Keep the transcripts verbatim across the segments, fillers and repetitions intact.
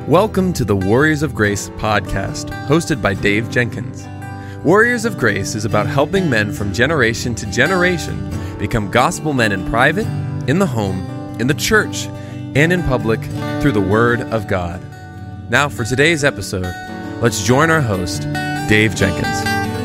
Welcome to the Warriors of Grace podcast, hosted by Dave Jenkins. Warriors of Grace is about helping men from generation to generation become gospel men in private, in the home, in the church, and in public through the Word of God. Now for today's episode, let's join our host, Dave Jenkins.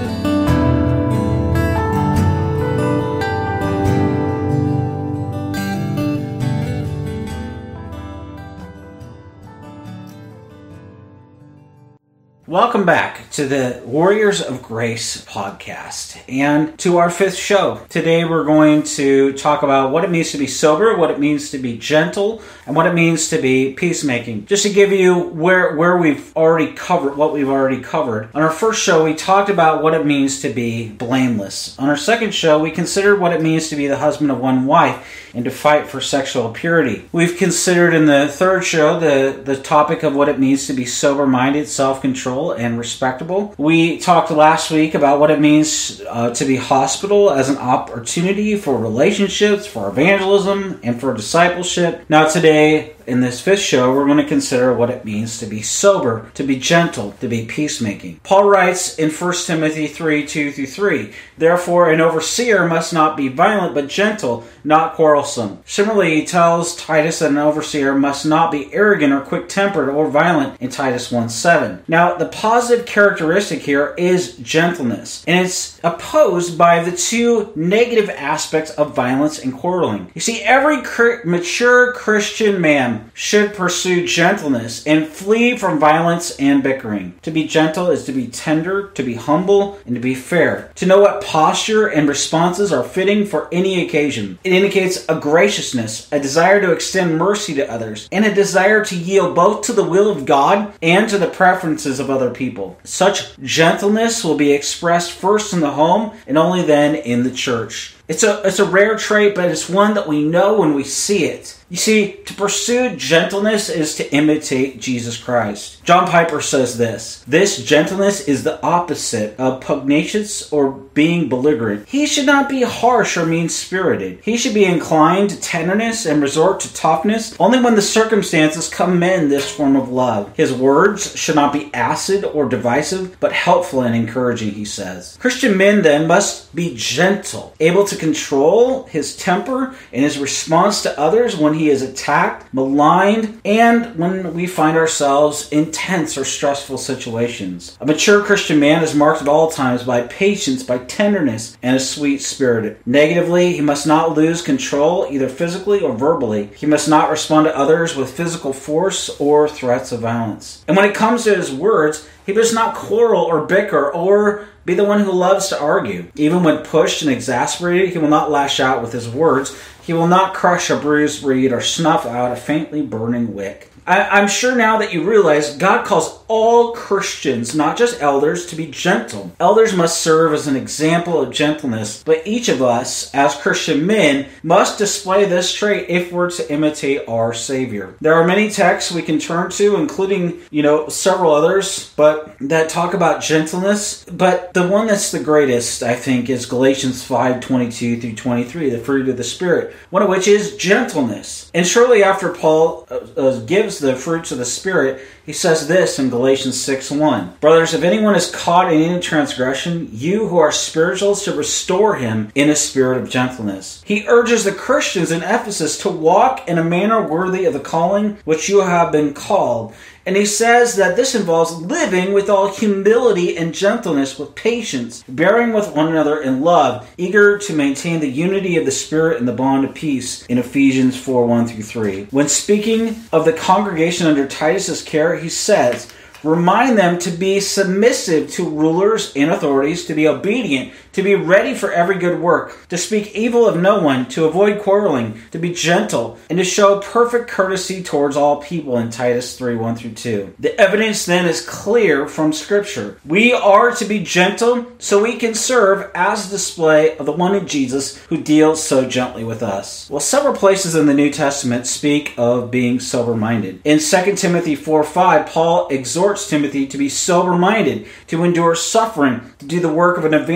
Welcome back to the Warriors of Grace podcast and to our fifth show. Today we're going to talk about what it means to be sober, what it means to be gentle, and what it means to be peacemaking. Just to give you where, where we've already covered, what we've already covered. On our first show, we talked about what it means to be blameless. On our second show, we considered what it means to be the husband of one wife and to fight for sexual purity. We've considered in the third show the, the topic of what it means to be sober-minded, self-control, and respectable. We talked last week about what it means uh, to be hospitable as an opportunity for relationships, for evangelism, and for discipleship. Now today, in this fifth show, we're going to consider what it means to be sober, to be gentle, to be peacemaking. Paul writes in First Timothy three, two through three, "Therefore an overseer must not be violent, but gentle, not quarrelsome." Similarly, he tells Titus that an overseer must not be arrogant or quick-tempered or violent in Titus one seven. Now, the positive characteristic here is gentleness, and it's opposed by the two negative aspects of violence and quarreling. You see, every cr- mature Christian man should pursue gentleness and flee from violence and bickering. To be gentle is to be tender, to be humble, and to be fair. To know what posture and responses are fitting for any occasion. It indicates a graciousness, a desire to extend mercy to others, and a desire to yield both to the will of God and to the preferences of other people. Such gentleness will be expressed first in the home and only then in the church. It's a, it's a rare trait, but it's one that we know when we see it. You see, to pursue gentleness is to imitate Jesus Christ. John Piper says this, "This gentleness is the opposite of pugnacious or being belligerent. He should not be harsh or mean-spirited. He should be inclined to tenderness and resort to toughness only when the circumstances commend this form of love. His words should not be acid or divisive, but helpful and encouraging," he says. Christian men, then, must be gentle, able to control his temper and his response to others when he is attacked, maligned, and when we find ourselves in tense or stressful situations. A mature Christian man is marked at all times by patience, by tenderness, and a sweet spirit. Negatively, he must not lose control either physically or verbally. He must not respond to others with physical force or threats of violence. And when it comes to his words, he does not quarrel or bicker or be the one who loves to argue. Even when pushed and exasperated, he will not lash out with his words. He will not crush a bruised reed or snuff out a faintly burning wick. I, I'm sure now that you realize God calls all Christians, not just elders, to be gentle. Elders must serve as an example of gentleness, but each of us, as Christian men, must display this trait if we're to imitate our Savior. There are many texts we can turn to, including, you know, several others, but that talk about gentleness. But the one that's the greatest, I think, is Galatians five, twenty-two through twenty-three, the fruit of the Spirit, one of which is gentleness. And shortly after Paul uh, uh, gives the fruits of the Spirit, he says this in Galatians six one, "Brothers, if anyone is caught in any transgression, you who are spiritual should restore him in a spirit of gentleness." He urges the Christians in Ephesus to walk in a manner worthy of the calling which you have been called. And he says that this involves living with all humility and gentleness, with patience, bearing with one another in love, eager to maintain the unity of the Spirit and the bond of peace in Ephesians four, one through three. When speaking of the congregation under Titus's care, he says, "Remind them to be submissive to rulers and authorities, to be obedient, to be ready for every good work, to speak evil of no one, to avoid quarreling, to be gentle, and to show perfect courtesy towards all people," in Titus three, one through two. The evidence then is clear from Scripture. We are to be gentle so we can serve as a display of the one in Jesus who deals so gently with us. Well, several places in the New Testament speak of being sober-minded. In Second Timothy four five, Paul exhorts Timothy to be sober-minded, to endure suffering, to do the work of an evangelist,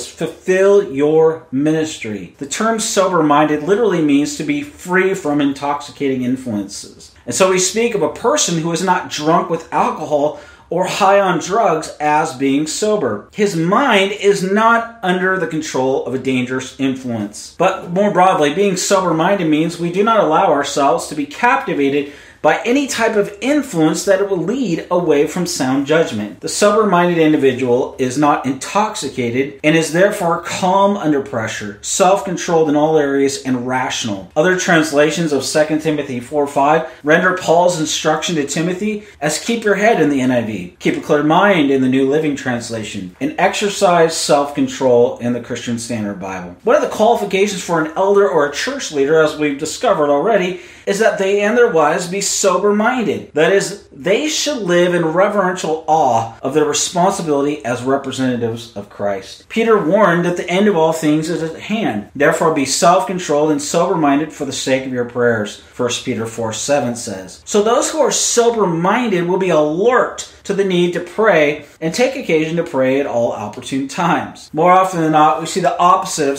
fulfill your ministry. The term sober-minded literally means to be free from intoxicating influences. And so we speak of a person who is not drunk with alcohol or high on drugs as being sober. His mind is not under the control of a dangerous influence. But more broadly, being sober-minded means we do not allow ourselves to be captivated by any type of influence that will lead away from sound judgment. The sober-minded individual is not intoxicated and is therefore calm under pressure, self-controlled in all areas, and rational. Other translations of Second Timothy four five render Paul's instruction to Timothy as keep your head in the N I V, keep a clear mind in the New Living Translation, and exercise self-control in the Christian Standard Bible. One of the qualifications for an elder or a church leader, as we've discovered already, is that they and their wives be sober-minded. That is, they should live in reverential awe of their responsibility as representatives of Christ. Peter warned that the end of all things is at hand. Therefore, be self-controlled and sober-minded for the sake of your prayers. First Peter four seven says. So those who are sober-minded will be alert to the need to pray and take occasion to pray at all opportune times. More often than not, we see the opposite of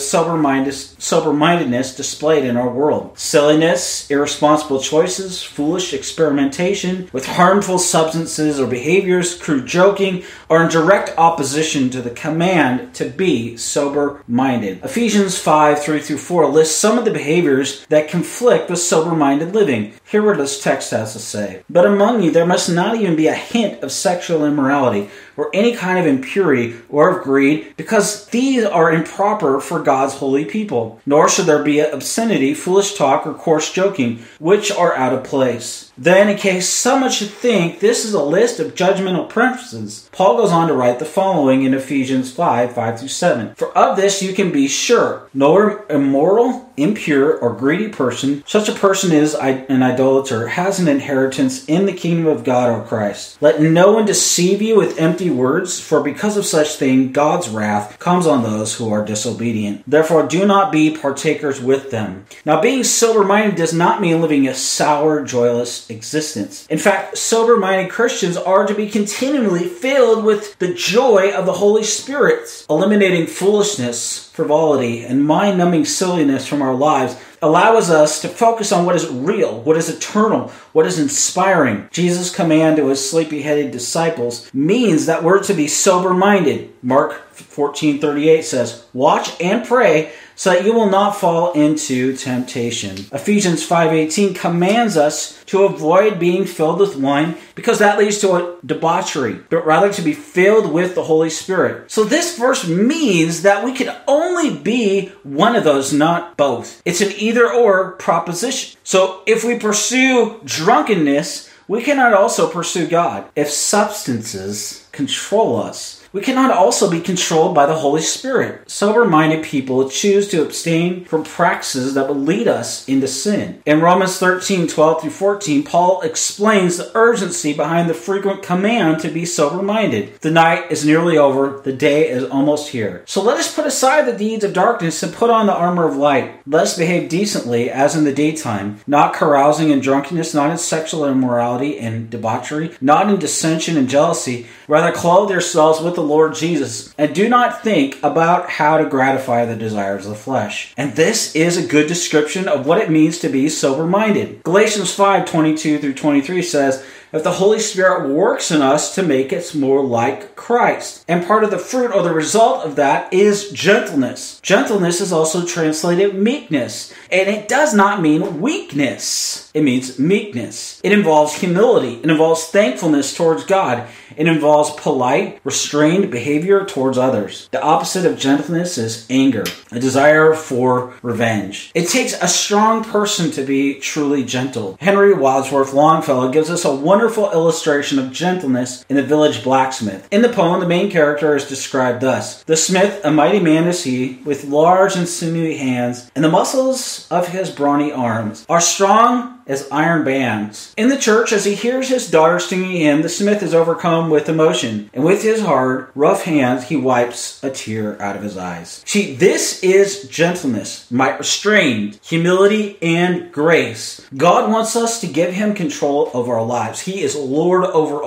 sober-mindedness displayed in our world. Silliness, irresponsible choices, foolish experimentation with harmful substances or behaviors, crude joking, are in direct opposition to the command to be sober-minded. Ephesians five three through four lists some of the behaviors that conflict with sober-minded living. Hear what this text has to say. But among you there must not even be a hint of sexual immorality or any kind of impurity or of greed, because these are improper for God's holy people. Nor should there be obscenity, foolish talk, or coarse joking, which are out of place. Then, in case someone should think this is a list of judgmental preferences, Paul goes on to write the following in Ephesians five five through seven. For of this you can be sure, no immoral, impure, or greedy person, such a person is an idolater, has an inheritance in the kingdom of God or Christ. Let no one deceive you with empty words, for because of such thing God's wrath comes on those who are disobedient. Therefore do not be partakers with them. Now being sober-minded does not mean living a sour, joyless existence. In fact, sober-minded Christians are to be continually filled with the joy of the Holy Spirit, eliminating foolishness, frivolity, and mind-numbing silliness from our lives allows us to focus on what is real, what is eternal, what is inspiring. Jesus' command to his sleepy-headed disciples means that we're to be sober-minded. Mark fourteen thirty-eight says, "Watch and pray so that you will not fall into temptation." Ephesians five eighteen commands us to avoid being filled with wine because that leads to a debauchery, but rather to be filled with the Holy Spirit. So this verse means that we can only be one of those, not both. It's an either-or proposition. So if we pursue drunkenness, we cannot also pursue God. If substances control us, we cannot also be controlled by the Holy Spirit. Sober-minded people choose to abstain from practices that will lead us into sin. In Romans thirteen twelve through fourteen, Paul explains the urgency behind the frequent command to be sober-minded. The night is nearly over, the day is almost here. So let us put aside the deeds of darkness and put on the armor of light. Let us behave decently as in the daytime, not carousing and drunkenness, not in sexual immorality and debauchery, not in dissension and jealousy. Rather clothe yourselves with the Lord Jesus, and do not think about how to gratify the desires of the flesh. And this is a good description of what it means to be sober-minded. Galatians five twenty-two through twenty-three says, "If the Holy Spirit works in us to make us more like Christ." And part of the fruit or the result of that is gentleness. Gentleness is also translated meekness, and it does not mean weakness. It means meekness. It involves humility. It involves thankfulness towards God. It involves polite, restrained behavior towards others. The opposite of gentleness is anger, a desire for revenge. It takes a strong person to be truly gentle. Henry Wadsworth Longfellow gives us a wonderful illustration of gentleness in The Village Blacksmith. In the poem, the main character is described thus: "The smith, a mighty man is he, with large and sinewy hands, and the muscles of his brawny arms are strong as iron bands." In the church, as he hears his daughter singing hymn, the smith is overcome with emotion, and with his hard, rough hands, he wipes a tear out of his eyes. See, this is gentleness, might restrained, humility, and grace. God wants us to give him control over our lives. He is Lord over all.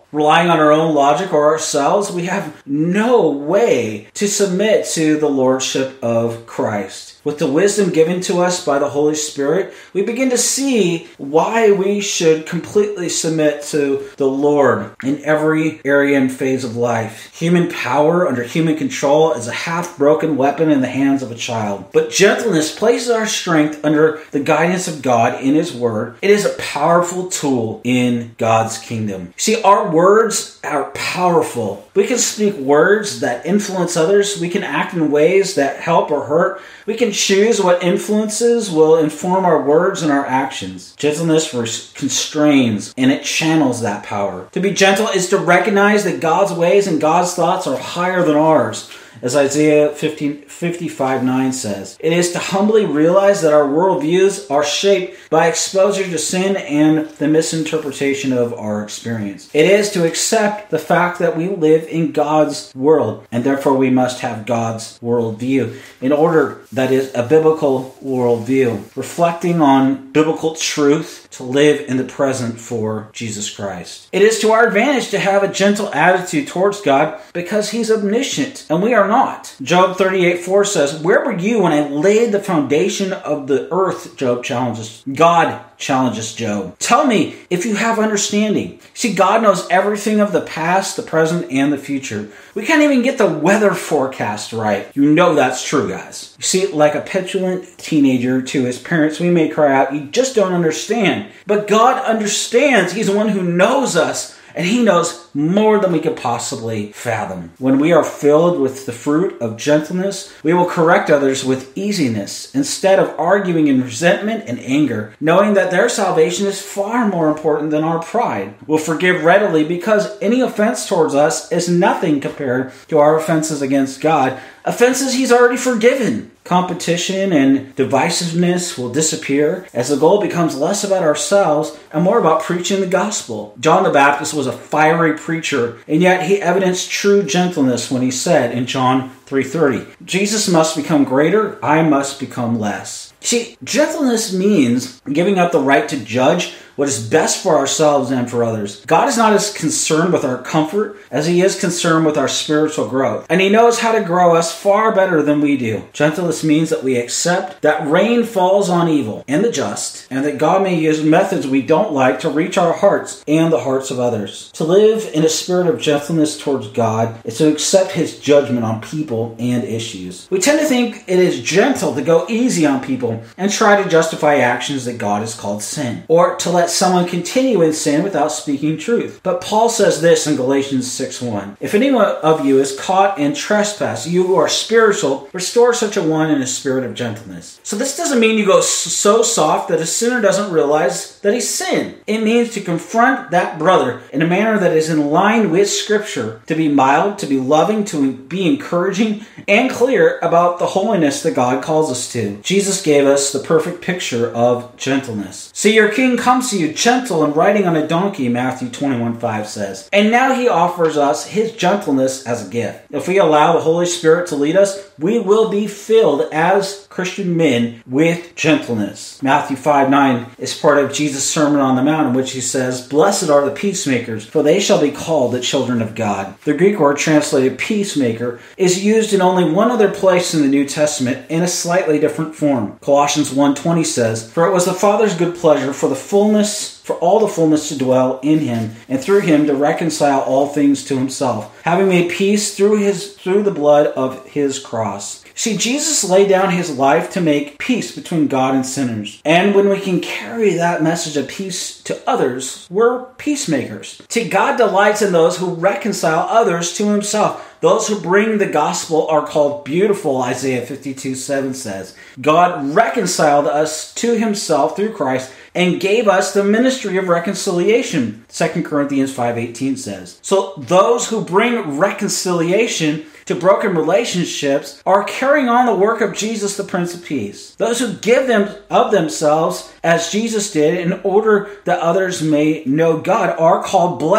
relying on our own logic or ourselves, we have no way to submit to the lordship of Christ. With the wisdom given to us by the Holy Spirit, we begin to see why we should completely submit to the Lord in every area and phase of life. Human power under human control is a half-broken weapon in the hands of a child. But gentleness places our strength under the guidance of God in His Word. It is a powerful tool in God's kingdom. See, our words are powerful. We can speak words that influence others. We can act in ways that help or hurt. We can choose what influences will inform our words and our actions. Gentleness constrains and it channels that power. To be gentle is to recognize that God's ways and God's thoughts are higher than ours. As Isaiah fifty-five nine says, it is to humbly realize that our worldviews are shaped by exposure to sin and the misinterpretation of our experience. It is to accept the fact that we live in God's world, and therefore we must have God's worldview in order, that is, a biblical worldview, reflecting on biblical truth to live in the present for Jesus Christ. It is to our advantage to have a gentle attitude towards God because He's omniscient, and we are not. Job thirty-eight four says, "Where were you when I laid the foundation of the earth?" Job challenges. God challenges Job. "Tell me if you have understanding." See, God knows everything of the past, the present, and the future. We can't even get the weather forecast right. You know that's true, guys. You see, like a petulant teenager to his parents, we may cry out, "You just don't understand." But God understands. He's the one who knows us. And He knows more than we could possibly fathom. When we are filled with the fruit of gentleness, we will correct others with easiness instead of arguing in resentment and anger, knowing that their salvation is far more important than our pride. We'll forgive readily because any offense towards us is nothing compared to our offenses against God, offenses He's already forgiven. Competition and divisiveness will disappear as the goal becomes less about ourselves and more about preaching the gospel. John the Baptist was a fiery preacher, and yet he evidenced true gentleness when he said in John three thirty, "Jesus must become greater, I must become less." See, gentleness means giving up the right to judge what is best for ourselves and for others. God is not as concerned with our comfort as He is concerned with our spiritual growth. And He knows how to grow us far better than we do. Gentleness means that we accept that rain falls on evil and the just, and that God may use methods we don't like to reach our hearts and the hearts of others. To live in a spirit of gentleness towards God is to accept His judgment on people and issues. We tend to think it is gentle to go easy on people and try to justify actions that God has called sin, or to let someone continue in sin without speaking truth. But Paul says this in Galatians six one, "If anyone of you is caught in trespass, you who are spiritual, restore such a one in a spirit of gentleness." So this doesn't mean you go so soft that a sinner doesn't realize that he's sinned. It means to confront that brother in a manner that is in line with Scripture, to be mild, to be loving, to be encouraging, and clear about the holiness that God calls us to. Jesus gave us the perfect picture of gentleness. "See, your king comes to you gentle and riding on a donkey," Matthew twenty-one five says. And now He offers us His gentleness as a gift. If we allow the Holy Spirit to lead us, we will be filled as Christian men with gentleness. Matthew five nine is part of Jesus' Sermon on the Mount, in which He says, "Blessed are the peacemakers, for they shall be called the children of God." The Greek word translated peacemaker is used in only one other place in the New Testament in a slightly different form. Colossians one twenty says, "For it was the Father's good pleasure for the fullness for all the fullness to dwell in Him, and through Him to reconcile all things to Himself, having made peace through his through the blood of His cross." See, Jesus laid down His life to make peace between God and sinners. And when we can carry that message of peace to others, we're peacemakers. See, God delights in those who reconcile others to Himself. Those who bring the gospel are called beautiful, Isaiah fifty-two seven says. God reconciled us to Himself through Christ and gave us the ministry of reconciliation, Second Corinthians five eighteen says. So those who bring reconciliation to broken relationships are carrying on the work of Jesus, the Prince of Peace. Those who give them of themselves as Jesus did in order that others may know God are called blessed.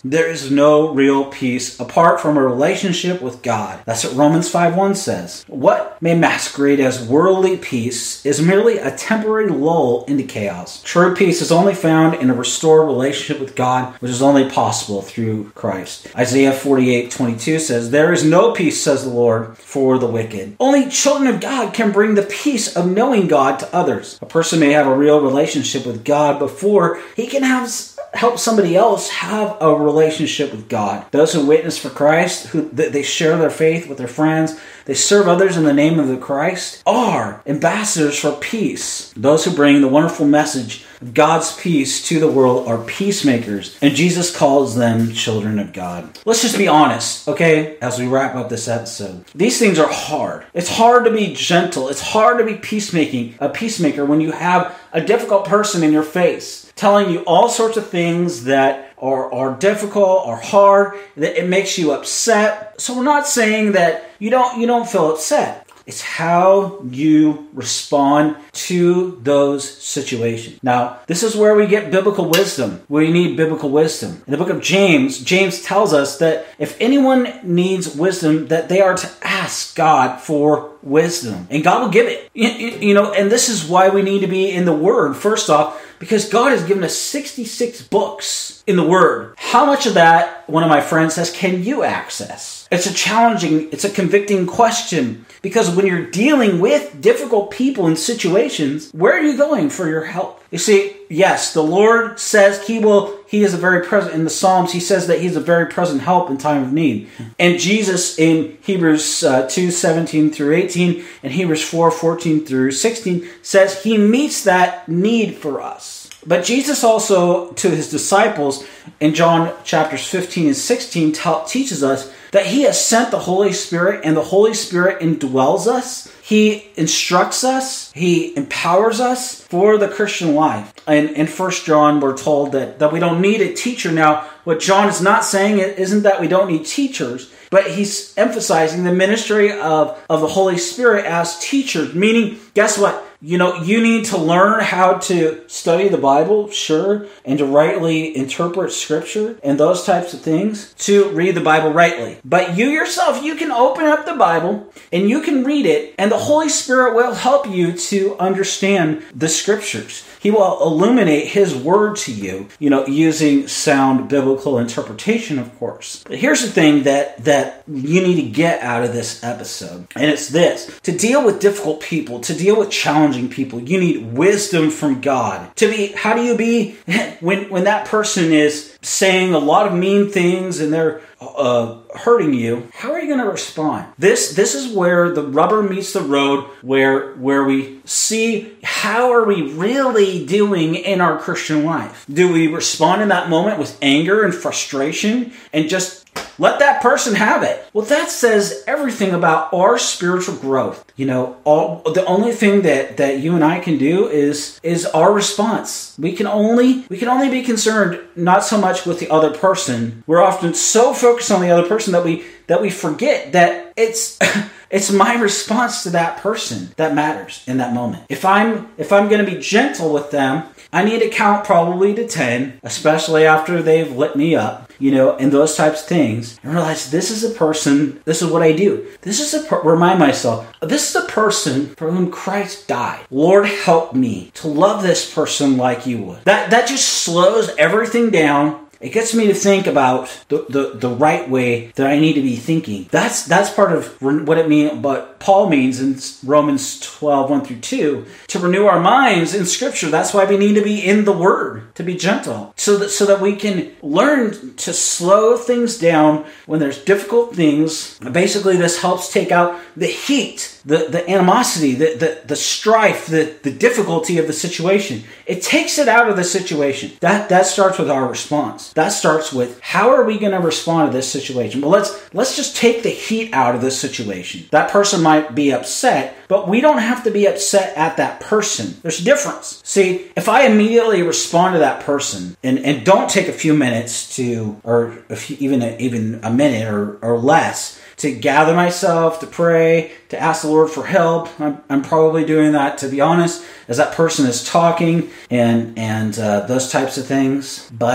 There is no real peace apart from a relationship with God. That's what Romans five one says. What may masquerade as worldly peace is merely a temporary lull into chaos. True peace is only found in a restored relationship with God, which is only possible through Christ. Isaiah forty-eight twenty-two says, "There is no peace, says the Lord, for the wicked." Only children of God can bring the peace of knowing God to others. A person may have a real relationship with God before he can have help somebody else have a relationship with God. Those who witness for Christ, who they share their faith with their friends, they serve others in the name of the Christ, are ambassadors for peace. Those who bring the wonderful message of God's peace to the world are peacemakers, and Jesus calls them children of God. Let's just be honest, okay, as we wrap up this episode. These things are hard. It's hard to be gentle. It's hard to be peacemaking, a peacemaker when you have a difficult person in your face telling you all sorts of things that are, are difficult or hard, that it makes you upset. So we're not saying that you don't you don't feel upset. It's how you respond to those situations. Now, this is where we get biblical wisdom. We need biblical wisdom. In the book of James, James tells us that if anyone needs wisdom, that they are to ask God for wisdom. And God will give it. You, you know, and this is why we need to be in the Word, first off, because God has given us sixty-six books in the Word. How much of that, one of my friends says, can you access? It's a challenging, it's a convicting question. Because when you're dealing with difficult people and situations, where are you going for your help? You see, yes, the Lord says He will, He is a very present, in the Psalms, He says that He's a very present help in time of need. And Jesus in Hebrews uh, two, seventeen through eighteen, and Hebrews four, fourteen through sixteen, says He meets that need for us. But Jesus also, to His disciples, in John chapters fifteen and sixteen, t- teaches us that He has sent the Holy Spirit, and the Holy Spirit indwells us. He instructs us. He empowers us for the Christian life. And in First John, we're told that, that we don't need a teacher. Now, what John is not saying isn't that we don't need teachers, but he's emphasizing the ministry of, of the Holy Spirit as teachers. Meaning, guess what? You know, you need to learn how to study the Bible, sure, and to rightly interpret Scripture and those types of things, to read the Bible rightly. But you yourself, you can open up the Bible and you can read it, and the Holy Spirit will help you to understand the Scriptures. He will illuminate His Word to you, you know, using sound biblical interpretation, of course. But here's the thing that, that you need to get out of this episode, and it's this. To deal with difficult people, to deal with challenging people, you need wisdom from God. To be, how do you be when, when that person is saying a lot of mean things and they're uh, hurting you? How are you going to respond? This this is where the rubber meets the road, where where we see how are we really doing in our Christian life. Do we respond in that moment with anger and frustration and just let that person have it? Well, that says everything about our spiritual growth. You know, all the only thing that, that you and I can do is is our response. We can only we can only be concerned not so much with the other person. We're often so focused on the other person that we that we forget that it's it's my response to that person that matters in that moment. If I'm if I'm going to be gentle with them, I need to count probably to ten, especially after they've lit me up, you know, and those types of things, and realize this is a person, this is what I do. This is a, per- remind myself, this is a person for whom Christ died. Lord, help me to love this person like you would. That, that just slows everything down. It gets me to think about the, the, the right way that I need to be thinking. That's that's part of what it means, but Paul means in Romans twelve, one through two, to renew our minds in Scripture. That's why we need to be in the Word, to be gentle, so that so that we can learn to slow things down when there's difficult things. Basically, this helps take out the heat, the, the animosity, the, the, the strife, the, the difficulty of the situation. It takes it out of the situation. That that starts with our response. That starts with, how are we going to respond to this situation? Well, let's let's just take the heat out of this situation. That person might be upset, but we don't have to be upset at that person. There's a difference. See, if I immediately respond to that person and, and don't take a few minutes to, or a few, even a, even a minute or, or less, to gather myself, to pray, to ask the Lord for help. I'm, I'm probably doing that, to be honest, as that person is talking and, and uh, those types of things. But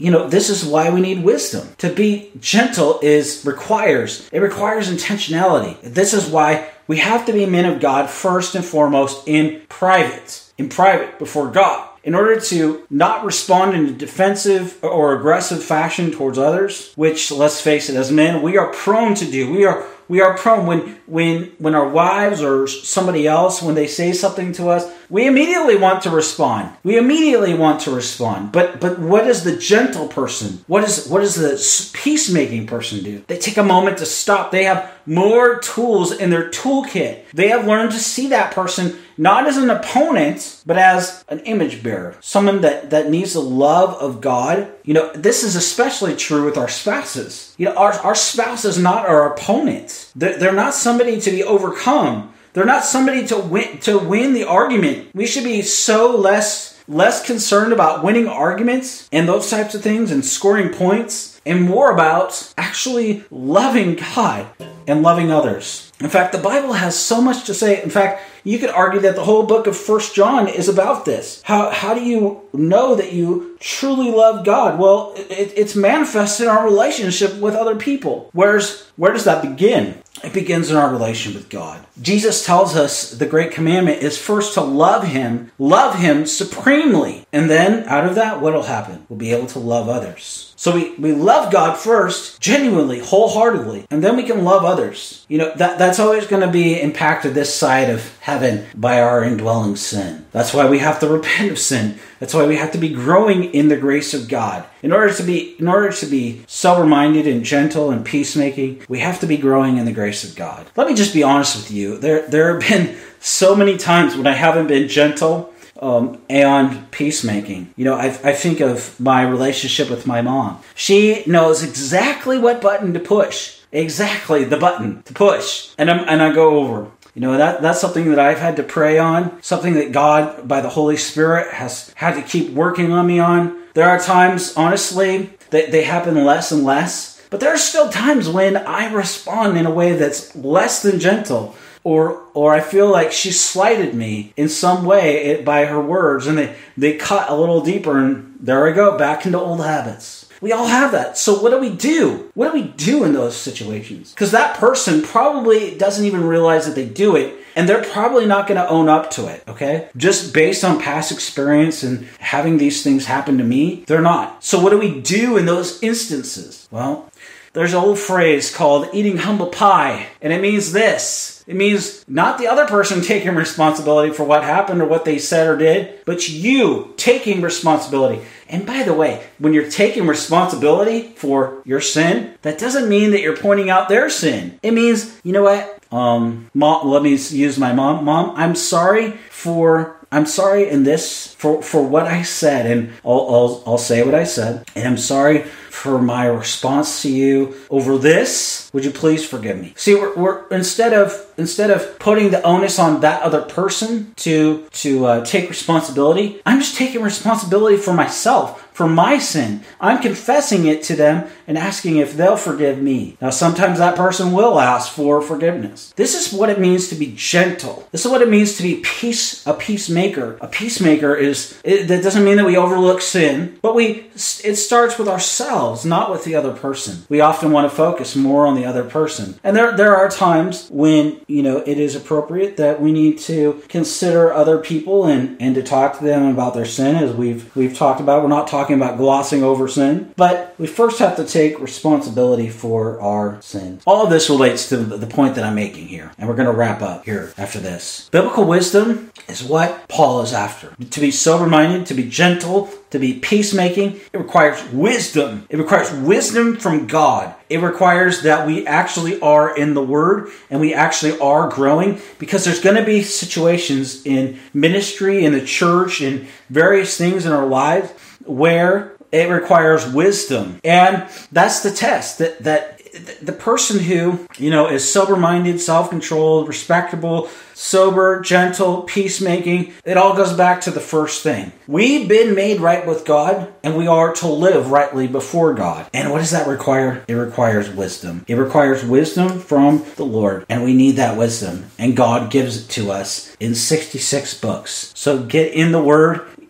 you know, this is why we need wisdom. To be gentle is requires, it requires intentionality. This is why we have to be men of God first and foremost in private, in private before God. In order to not respond in a defensive or aggressive fashion towards others, which, let's face it, as men, we are prone to do. We are we are prone when when when our wives or somebody else, when they say something to us, we immediately want to respond. We immediately want to respond. But but what does the gentle person, what is what does the peacemaking person do? They take a moment to stop. They have more tools in their toolkit. They have learned to see that person not as an opponent, but as an image bearer. Someone that, that needs the love of God. You know, this is especially true with our spouses. You know, our, our spouse is not our opponent. They're, they're not somebody to be overcome. They're not somebody to win, to win the argument. We should be so less, less concerned about winning arguments and those types of things and scoring points, and more about actually loving God and loving others. In fact, the Bible has so much to say. In fact, you could argue that the whole book of First John is about this. How how do you know that you truly love God? Well, it, it's manifest in our relationship with other people. Where's, where does that begin? It begins in our relation with God. Jesus tells us the great commandment is first to love Him, love Him supremely. And then out of that, what will happen? We'll be able to love others. So we, we love God first, genuinely, wholeheartedly, and then we can love others. You know, that, that's always going to be impacted this side of heaven by our indwelling sin. That's why we have to repent of sin. That's why we have to be growing in the grace of God. In order to be, in order to be sober-minded and gentle and peacemaking, we have to be growing in the grace of God. Let me just be honest with you. There, there have been so many times when I haven't been gentle Um, and peacemaking. You know, I, I think of my relationship with my mom. She knows exactly what button to push. Exactly the button to push. And, I'm, and I go over. You know, that that's something that I've had to pray on. Something that God, by the Holy Spirit, has had to keep working on me on. There are times, honestly, that they happen less and less. But there are still times when I respond in a way that's less than gentle. Or or I feel like she slighted me in some way it, by her words, and they, they cut a little deeper, and there I go, back into old habits. We all have that. So what do we do? What do we do in those situations? Because that person probably doesn't even realize that they do it, and they're probably not going to own up to it, okay? Just based on past experience and having these things happen to me, they're not. So what do we do in those instances? Well, there's an old phrase called eating humble pie, and it means this. It means not the other person taking responsibility for what happened or what they said or did, but you taking responsibility. And by the way, when you're taking responsibility for your sin, that doesn't mean that you're pointing out their sin. It means, you know what? Um, mom, let me use my mom. Mom, I'm sorry for... I'm sorry in this for, for what I said, and I'll, I'll I'll say what I said, and I'm sorry for my response to you over this. Would you please forgive me? See, we're, we're instead of instead of putting the onus on that other person to to uh, take responsibility, I'm just taking responsibility for myself, for my sin. I'm confessing it to them and asking if they'll forgive me. Now, sometimes that person will ask for forgiveness. This is what it means to be gentle. This is what it means to be peace a peacemaker. A peacemaker is, it, that doesn't mean that we overlook sin, but we it starts with ourselves, not with the other person. We often want to focus more on the other person. And there there are times when, you know, it is appropriate that we need to consider other people and, and to talk to them about their sin, as we've we've talked about. We're not talking about glossing over sin, but we first have to take responsibility for our sin. All of this relates to the point that I'm making here, and we're going to wrap up here after this. Biblical wisdom is what Paul is after. To be sober-minded, to be gentle, to be peacemaking, it requires wisdom. It requires wisdom from God. It requires that we actually are in the Word and we actually are growing, because there's going to be situations in ministry, in the church, in various things in our lives where it requires wisdom. And that's the test, that that the person who, you know, is sober-minded, self-controlled, respectable, sober, gentle, peacemaking, it all goes back to the first thing. We've been made right with God, and we are to live rightly before God. And what does that require? It requires wisdom. It requires wisdom from the Lord, and we need that wisdom. And God gives it to us in sixty-six books. So get in the Word.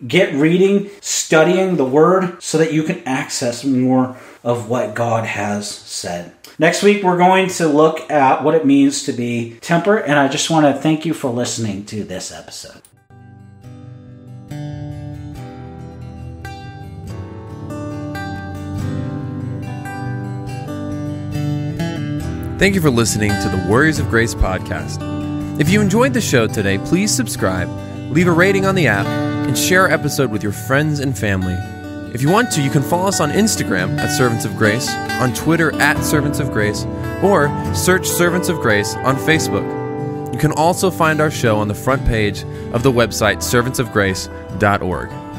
get reading, studying the Word so that you can access more of what God has said. Next week, we're going to look at what it means to be temperate, and I just want to thank you for listening to this episode. Thank you for listening to the Warriors of Grace podcast. If you enjoyed the show today, please subscribe, leave a rating on the app, and share our episode with your friends and family. If you want to, you can follow us on Instagram at Servants of Grace, on Twitter at Servants of Grace, or search Servants of Grace on Facebook. You can also find our show on the front page of the website servants of grace dot org.